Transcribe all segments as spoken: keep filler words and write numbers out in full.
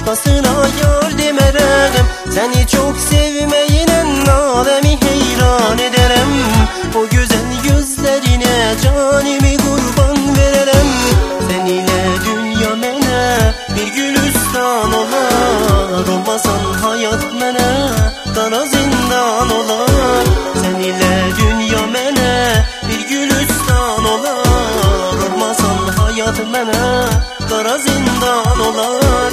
başkasına yar demerem. Seni çok sevmeyinen alemi heyran ederim. O güzel gözlerine canımı kurban vererem. Sen ile dünya mene bir gülistan olar. Olmasan hayat mene kara zindan olar. Sen ile dünya mene bir gülistan olar. Olmasan hayat mene kara zindan olar.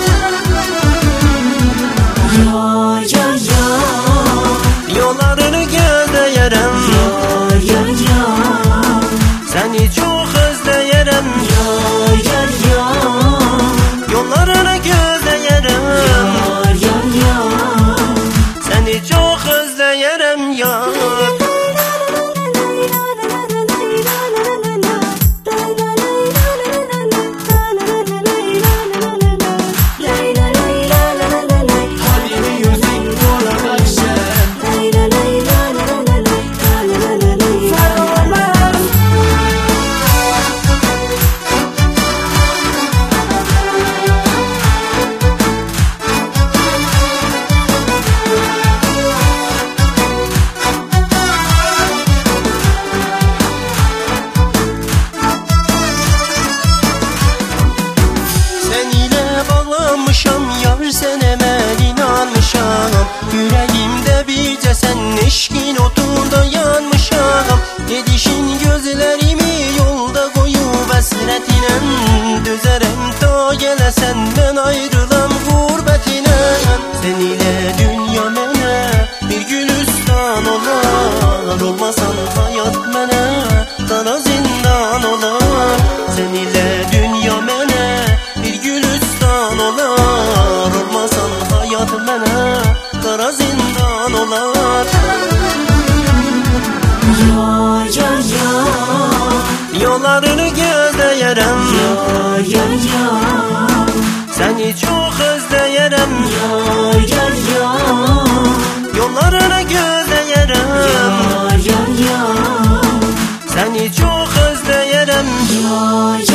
Yar yar yar, yollarını gözleyerem. Yar yar yar, seni çok özleyerem. Yar yar yar, yollarını gözleyerem. Yar yar yar, seni çok özleyerem yar. Yar sen hemen inanmışam. Yüreğimde birce sen eşkin otunda yanmışam. Yedişin gözlerimi yolda koyup hasretine düzerem ta gele senden ayrılam gurbetine. Sen ile dünya mene bir gülistan olar. Olmasan hayat mene kara zindan olar. Sen ile dünya mene bir gülistan olar. Olmasan hayat mene kara zindan olar. Yar yar yar, yollarını gözleyerem. Yar yar yar, seni çok özleyerem. Yar yar yar, yollarını gözleyerem. Yar yar yar, seni çok özleyerem. Yar yar